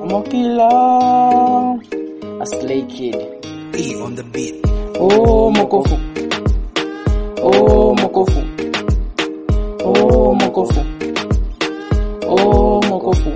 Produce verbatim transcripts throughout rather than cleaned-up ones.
Mokila, a slay kid. E on the beat. Oh Mokofu, oh Mokofu, oh Mokofu, oh Mokofu.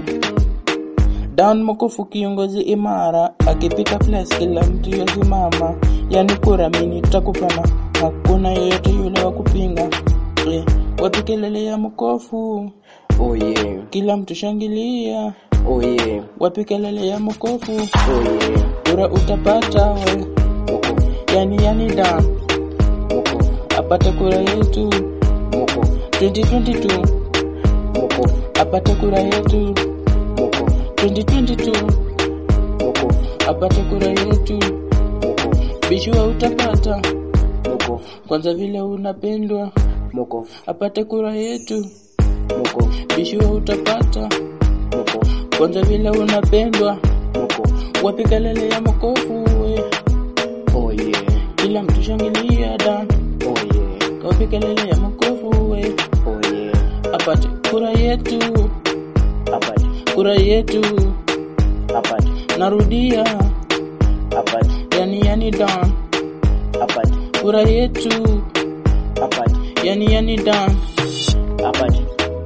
Dan Mokofu kiongozi imara, akipika place kila mtu yosimama. Yani kura mini takupana, hakuna yeyote yule wa kupinga. Yeah. Watu kelele ya Mokofu, Oh yeah, kila mtu shangilia. oh yeah, Wapi kelele ya Mokofu, oh yeah, kura utapata we. Mokofu, Yani yani Dan, Mokofu, apate kura yetu. Mokofu, twenty twenty-two, Mokofu, apate kura yetu. Mokofu, twenty twenty-two, Mokofu, apate kura yetu. Mokofu, Bishua utapata, Mokofu, kwanza vile unapendwa. Mokofu, Apate kura yetu. Mokofu, Bishua utapata, Mokofu, kwanza vile unapendwa. Mokofu, Wapi kelele ya Mokofu we. oh yeah, Kila mtu shangilia Dan, oh yeah, wapi kelele ya Mokofu we. oh yeah, Apate kura yetu, apate, kura yetu. apate, Narudia, apate, yani yani Dan, apate, kura yetu. apate, Yani yani Dan, apate.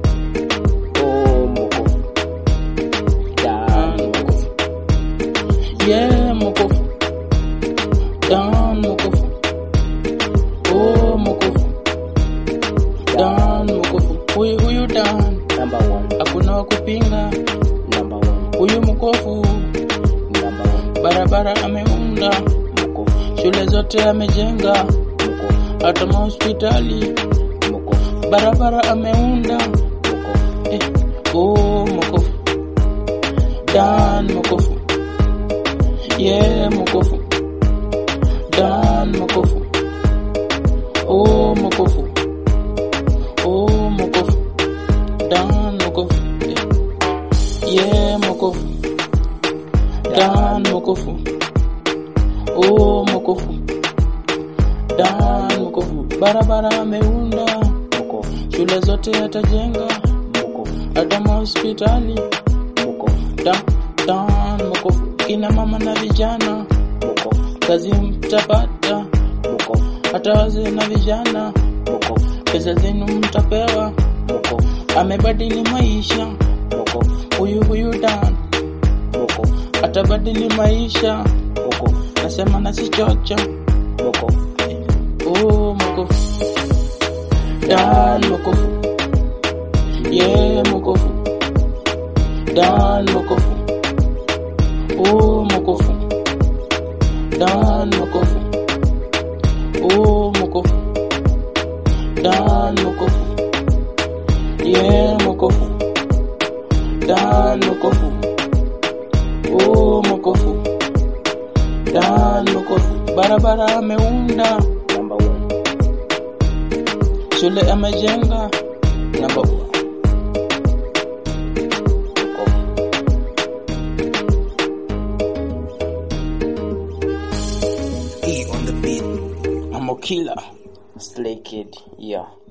Oh Mokofu, Dan Mokofu, yeah Mokofu, Dan Mokofu, oh Mokofu, Dan Mokofu. Huyu huyu Dan, number one, hakuna wa kupinga. number one, Huyu Mokofu, number one, barabara ameunda, Mokofu, shule zote amejenga, Mokofu, hata mahospitali, Mokofu, barabara ameunda. Mokofu, Eh, oh Mokofu, Dan Mokofu, yeah Mokofu, Dan Mokofu, oh Mokofu, oh Mokofu, Dan Mokofu, yeah Mokofu, Dan Mokofu, oh Mokofu, Dan Mokofu, barabara ameunda, Mokofu, shule zote atajenga, Mokofu, hata mahospitali. Mokofu, Dan, Dan Mokofu, kina mama na vijana, Mokofu, kazi mtapata, Mokofu, hata wazee na vijana, Mokofu, pesa zenu mtapewa. Mokofu, Amebadili maisha, Mokofu, huyu huyu Dan, Mokofu, atabadili maisha, Mokofu, nasema nasichocha. Mokofu, Oh Mokofu, Dan Mokofu, yeah Mokofu, Dan Mokofu, oh Mokofu, Dan Mokofu, oh Mokofu, Dan Mokofu, yeah Mokofu, Dan Mokofu, oh Mokofu, Dan Mokofu, barabara ameunda, number one, shule amejenga, number one. Mokofu. E on the beat. I'm a killer. Slay kid, yeah.